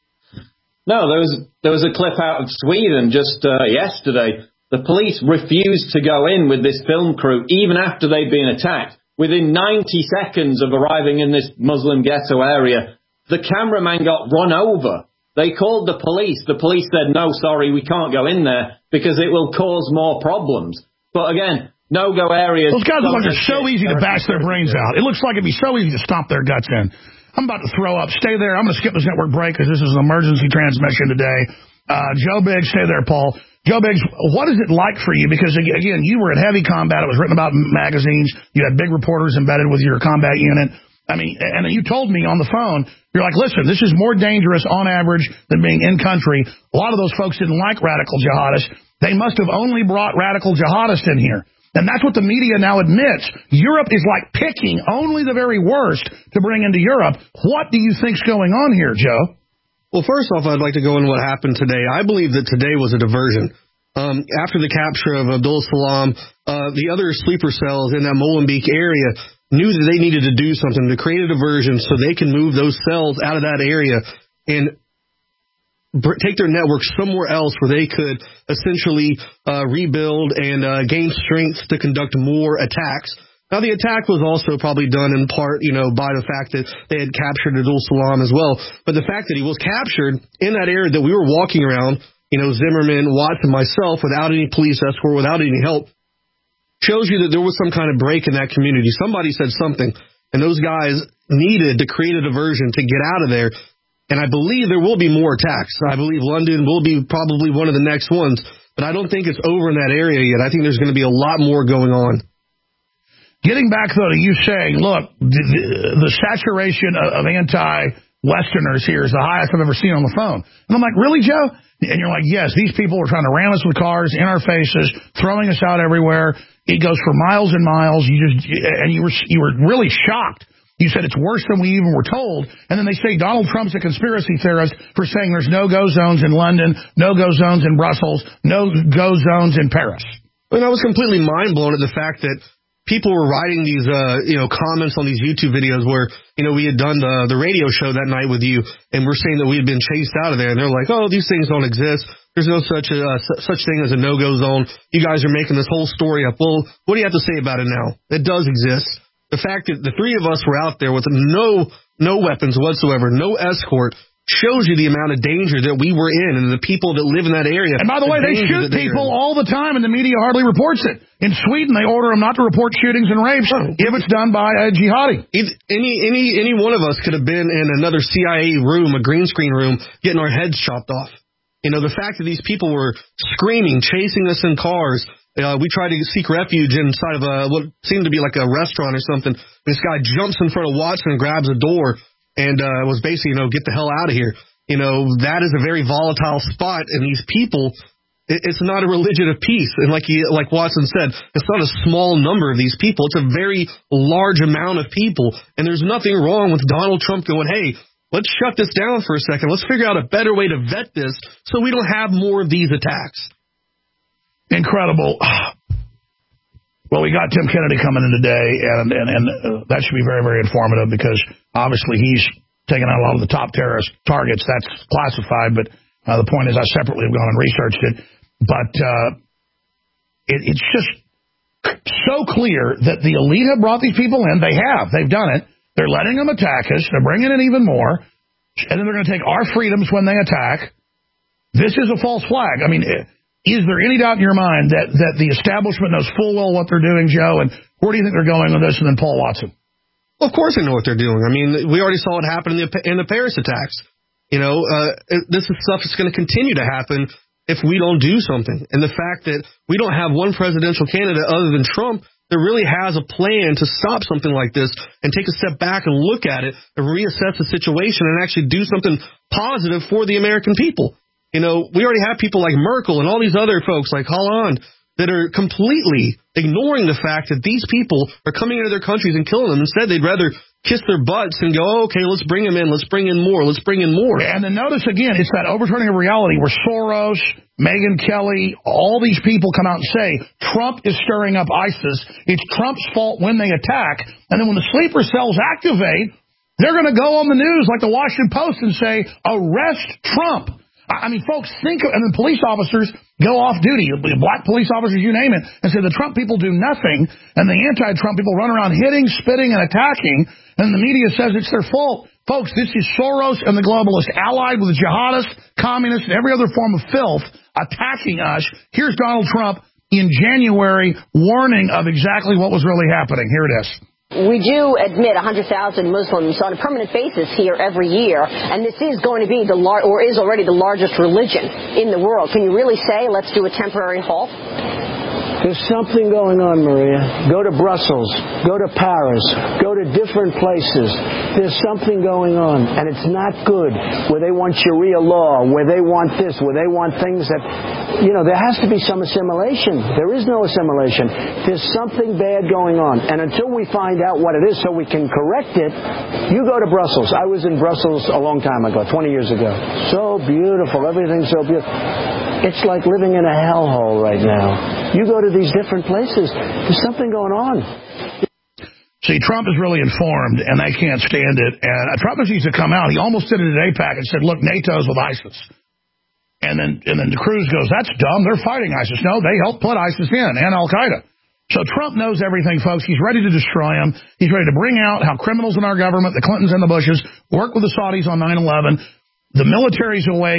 No, there was there was a clip out of Sweden just uh, yesterday. The police refused to go in with this film crew even after they'd been attacked. Within ninety seconds of arriving in this Muslim ghetto area, the cameraman got run over. They called the police. The police said, no, sorry, we can't go in there because it will cause more problems. But again, no-go areas.
Those guys look like they're so easy to bash their brains out. It looks like it'd be so easy to stomp their guts in. I'm about to throw up. Stay there. I'm going to skip this network break because this is an emergency transmission today. Uh, Joe Biggs, stay there, Paul. Joe Biggs, what is it like for you? Because, again, you were in heavy combat. It was written about in magazines. You had big reporters embedded with your combat unit. I mean, and you told me on the phone, you're like, listen, this is more dangerous on average than being in country. A lot of those folks didn't like radical jihadists. They must have only brought radical jihadists in here. And that's what the media now admits. Europe is like picking only the very worst to bring into Europe. What do you think's going on here, Joe?
Well, first off, I'd like to go into what happened today. I believe that today was a diversion. Um, after the capture of Abdul Salam, uh, the other sleeper cells in that Molenbeek area knew that they needed to do something to create a diversion so they can move those cells out of that area and br- take their network somewhere else where they could essentially uh, rebuild and uh, gain strength to conduct more attacks. Now, the attack was also probably done in part, you know, by the fact that they had captured Abdul Salam as well. But the fact that he was captured in that area that we were walking around, you know, Zimmerman, Watson, myself, without any police escort, without any help, shows you that there was some kind of break in that community. Somebody said something, and those guys needed to create a diversion to get out of there. And I believe there will be more attacks. I believe London will be probably one of the next ones, but I don't think it's over in that area yet. I think there's going to be a lot more going on.
Getting back, though, to you saying, look, the, the saturation of, of anti-Westerners here is the highest I've ever seen on the phone. And I'm like, really, Joe? And you're like, yes, these people are trying to ram us with cars in our faces, throwing us out everywhere. It goes for miles and miles. You just and you were you were really shocked. You said it's worse than we even were told. And then they say Donald Trump's a conspiracy theorist for saying there's no-go zones in London, no-go zones in Brussels, no-go zones in Paris.
And I was completely mind-blown at the fact that people were writing these, uh, you know, comments on these YouTube videos where, you know, we had done the, the radio show that night with you, and we're saying that we had been chased out of there. And they're like, oh, these things don't exist. There's no such a, uh, such thing as a no-go zone. You guys are making this whole story up. Well, what do you have to say about it now? It does exist. The fact that the three of us were out there with no no weapons whatsoever, no escort, shows you the amount of danger that we were in and the people that live in that area.
And by the, the way, they shoot people all the time, and the media hardly reports it. In Sweden, they order them not to report shootings and rapes oh. if it's done by a jihadi.
Any any any one of us could have been in another C I A room, a green screen room, getting our heads chopped off. You know, the fact that these people were screaming, chasing us in cars. Uh, we tried to seek refuge inside of a what seemed to be like a restaurant or something. This guy jumps in front of Watson and grabs a door and uh, was basically, you know, get the hell out of here. You know, that is a very volatile spot, and these people, it, it's not a religion of peace. And like he, like Watson said, it's not a small number of these people. It's a very large amount of people, and there's nothing wrong with Donald Trump going, hey, let's shut this down for a second. Let's figure out a better way to vet this so we don't have more of these attacks.
Incredible. Well, we got Tim Kennedy coming in today, and and, and uh, that should be very, very informative because obviously he's taken out a lot of the top terrorist targets. That's classified, but uh, the point is I separately have gone and researched it. But uh, it, it's just so clear that the elite have brought these people in. They have. They've done it. They're letting them attack us. They're bringing in even more, and then they're going to take our freedoms when they attack. This is a false flag. I mean, it, is there any doubt in your mind that, that the establishment knows full well what they're doing, Joe? And where do you think they're going with this? And then Paul Watson.
Well, of course they know what they're doing. I mean, we already saw it happen in the, in the Paris attacks. You know, uh, this is stuff that's going to continue to happen if we don't do something. And the fact that we don't have one presidential candidate other than Trump that really has a plan to stop something like this and take a step back and look at it and reassess the situation and actually do something positive for the American people. You know, we already have people like Merkel and all these other folks like Hollande that are completely ignoring the fact that these people are coming into their countries and killing them. Instead, they'd rather kiss their butts and go, oh, okay, let's bring them in. Let's bring in more. Let's bring in more.
And then notice again, it's that overturning of reality where Soros, Megyn Kelly, all these people come out and say Trump is stirring up ISIS. It's Trump's fault when they attack. And then when the sleeper cells activate, they're going to go on the news like the Washington Post and say, arrest Trump. I mean, folks, think of, and then police officers go off duty, black police officers, you name it, and say the Trump people do nothing, and the anti-Trump people run around hitting, spitting, and attacking, and the media says it's their fault. Folks, this is Soros and the globalists allied with the jihadists, communists, and every other form of filth attacking us. Here's Donald Trump in January warning of exactly what was really happening. Here it is.
We do admit one hundred thousand Muslims on a permanent basis here every year, and this is going to be the lar- or is already the largest religion in the world. Can you really say, let's do a temporary halt?
There's something going on, Maria. Go to Brussels. Go to Paris. Go to different places. There's something going on, and it's not good, where they want Sharia law, where they want this, where they want things that, you know, there has to be some assimilation. There is no assimilation. There's something bad going on, and until we find out what it is so we can correct it, you go to Brussels. I was in Brussels a long time ago, twenty years ago. So beautiful. Everything's so beautiful. It's like living in a hellhole right now. You go to these different places, there's something going on.
See, Trump is really informed, and they can't stand it. And uh, Trump needs to come out. He almost did it at AIPAC and said, look, NATO's with ISIS. And then and then Cruz goes, that's dumb. They're fighting ISIS. No, they helped put ISIS in, and Al-Qaeda. So Trump knows everything, folks. He's ready to destroy them. He's ready to bring out how criminals in our government, the Clintons and the Bushes, work with the Saudis on nine eleven. The military's awake.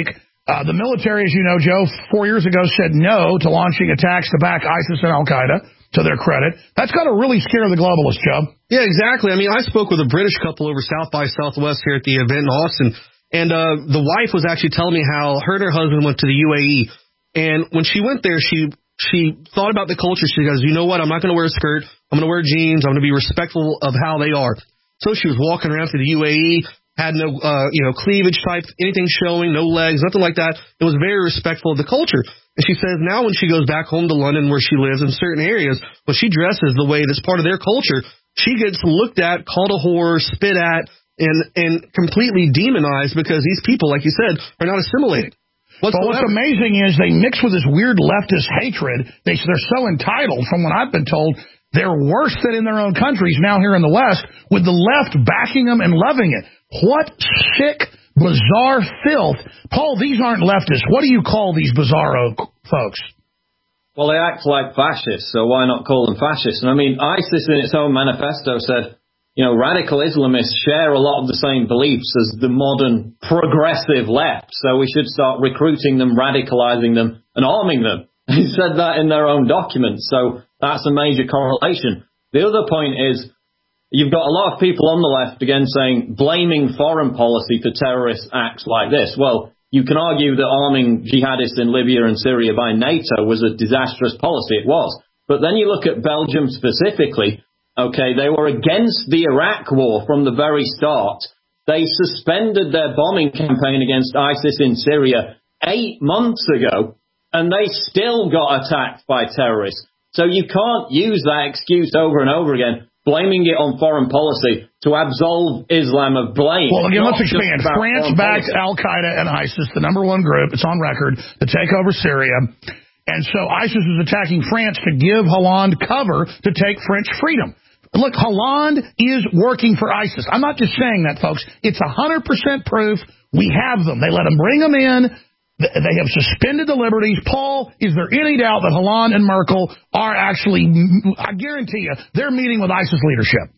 Uh, the military, as you know, Joe, four years ago said no to launching attacks to back ISIS and Al-Qaeda, to their credit. That's got to really scare the globalists, Joe.
Yeah, exactly. I mean, I spoke with a British couple over South by Southwest here at the event in Austin, and uh, the wife was actually telling me how her and her husband went to the U A E, and when she went there, she she thought about the culture. She goes, you know what, I'm not going to wear a skirt. I'm going to wear jeans. I'm going to be respectful of how they are. So she was walking around to the U A E, had no, uh, you know, cleavage type, anything showing, no legs, nothing like that. It was very respectful of the culture. And she says now when she goes back home to London where she lives in certain areas, when she dresses the way that's part of their culture, she gets looked at, called a whore, spit at, and, and completely demonized because these people, like you said, are not assimilating.
But what's amazing is they mix with this weird leftist hatred. They, they're so entitled, from what I've been told. They're worse than in their own countries now here in the West, with the left backing them and loving it. What sick, bizarre filth. Paul, these aren't leftists. What do you call these bizarro folks?
Well, they act like fascists, so why not call them fascists? And I mean, ISIS in its own manifesto said, you know, radical Islamists share a lot of the same beliefs as the modern progressive left, so we should start recruiting them, radicalizing them, and arming them. They said that in their own documents, so that's a major correlation. The other point is, you've got a lot of people on the left, again, saying, blaming foreign policy for terrorist acts like this. Well, you can argue that arming jihadists in Libya and Syria by NATO was a disastrous policy. It was. But then you look at Belgium specifically. Okay, they were against the Iraq war from the very start. They suspended their bombing campaign against ISIS in Syria eight months ago, and they still got attacked by terrorists. So you can't use that excuse over and over again, blaming it on foreign policy to absolve Islam of blame.
Well, again, let's expand. France backed Al-Qaeda and ISIS, the number one group, it's on record, to take over Syria. And so ISIS is attacking France to give Hollande cover to take French freedom. Look, Hollande is working for ISIS. I'm not just saying that, folks. It's one hundred percent proof. We have them. They let them bring them in. They have suspended the liberties. Paul, is there any doubt that Hollande and Merkel are actually, I guarantee you, they're meeting with ISIS leadership?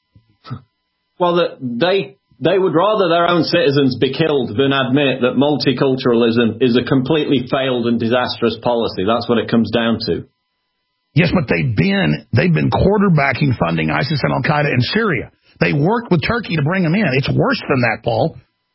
Well, the, they they would rather their own citizens be killed than admit that multiculturalism is a completely failed and disastrous policy. That's what it comes down to.
Yes, but they've been they've been quarterbacking funding ISIS and Al-Qaeda in Syria. They worked with Turkey to bring them in. It's worse than that, Paul.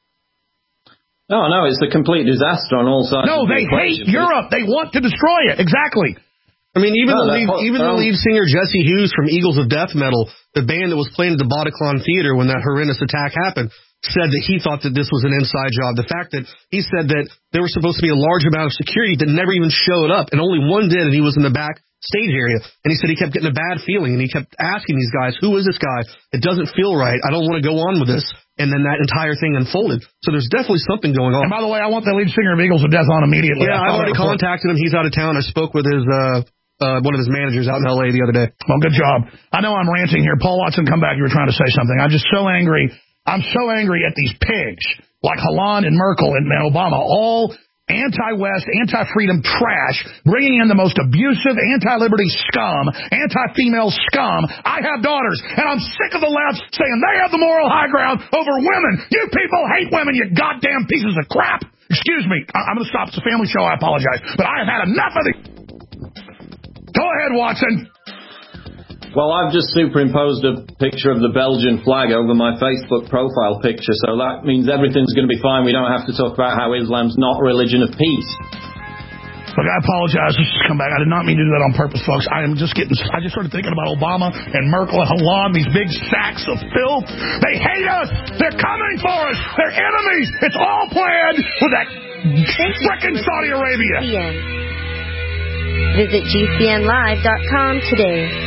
No, no, it's a complete disaster on all sides.
No, they hate Europe. They want to destroy it. Exactly.
I mean, even,
no,
the, lead, even the lead singer Jesse Hughes from Eagles of Death Metal, the band that was playing at the Bataclan Theater when that horrendous attack happened, said that he thought that this was an inside job. The fact that he said that there was supposed to be a large amount of security that never even showed up, and only one did, and he was in the back stage area. And he said he kept getting a bad feeling, and he kept asking these guys, who is this guy? It doesn't feel right. I don't want to go on with this. And then that entire thing unfolded. So there's definitely something going on.
And by the way, I want the lead singer of Eagles of Death on immediately.
Yeah, I've already contacted him. He's out of town. I spoke with his uh, uh, one of his managers out in L A the other day.
Well, good job. I know I'm ranting here. Paul Watson, come back. You were trying to say something. I'm just so angry. I'm so angry at these pigs like Hollande and Merkel and Obama, all anti-West, anti-freedom trash, bringing in the most abusive, anti-liberty scum, anti-female scum. I have daughters, and I'm sick of the left saying they have the moral high ground over women. You people hate women, you goddamn pieces of crap. Excuse me. I- I'm going to stop. It's a family show. I apologize. But I have had enough of it. Go ahead, Watson.
Well, I've just superimposed a picture of the Belgian flag over my Facebook profile picture, so that means everything's going to be fine. We don't have to talk about how Islam's not a religion of peace.
Look, I apologize. Let's just come back. I did not mean to do that on purpose, folks. I am just getting, I just started thinking about Obama and Merkel and Hollande, these big sacks of filth. They hate us. They're coming for us. They're enemies. It's all planned with that frickin' Saudi Arabia.
Visit G C N live dot com today.